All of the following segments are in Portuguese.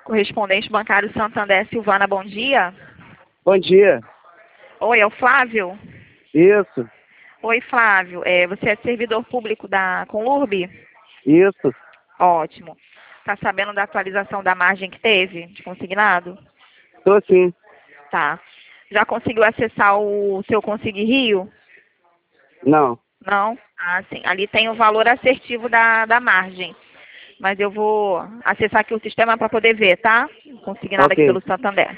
Correspondente bancário Santander, Silvana, bom dia. Bom dia. Oi, é o Flávio? Isso, Oi, Flávio. Você é servidor público da Conlurb? isso. Ótimo. Tá sabendo da atualização da margem que teve de consignado? Tô sim. Tá. Já conseguiu acessar o seu Consigne Rio? Não. Não? Ah, sim. Ali tem o valor assertivo da margem. Mas eu vou acessar aqui o sistema para poder ver, tá? Consignado aqui Ok. pelo Santander.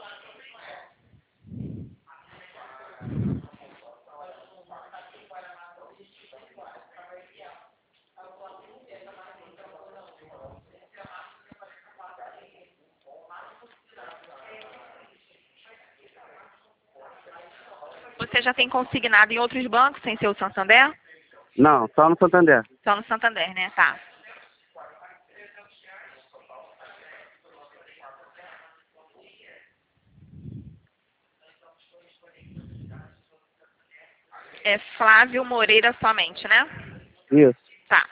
Você já tem consignado em outros bancos sem ser o Santander? Não, só no Santander. Só no Santander, né? Tá. É Flávio Moreira somente, né? Isso. Tá.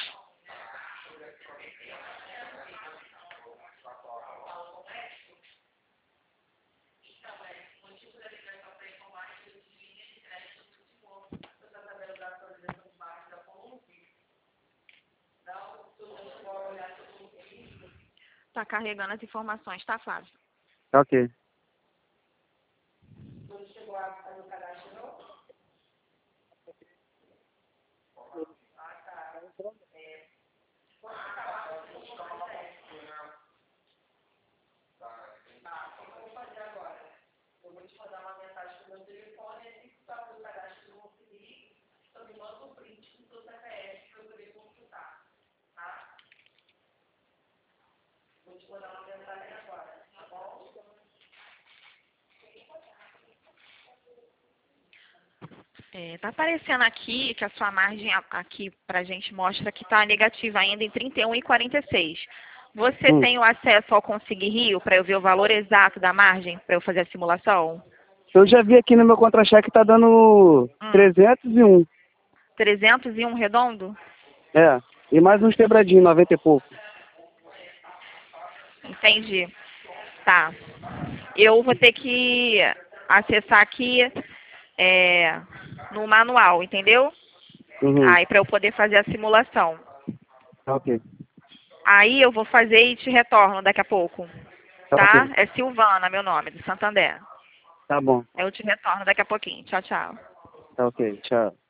Tá carregando as informações, tá, Flávio? Ok. Tá aparecendo aqui que a sua margem aqui pra gente mostra que tá negativa ainda em 31,46. Você Hum. tem o acesso ao Consigne Rio para eu ver o valor exato da margem para eu fazer a simulação? Eu já vi aqui no meu contra-cheque tá dando 301. 301 redondo? É. E mais uns quebradinhos, 90 e pouco. Entendi. Tá. Eu vou ter que acessar aqui no manual, entendeu? Uhum. Aí para eu poder fazer a simulação. Ok. Aí eu vou fazer e te retorno daqui a pouco. Tá? Ok. É Silvana, meu nome, do Santander. Tá bom. Eu te retorno daqui a pouquinho. Tchau, tchau. Tá ok. Tchau.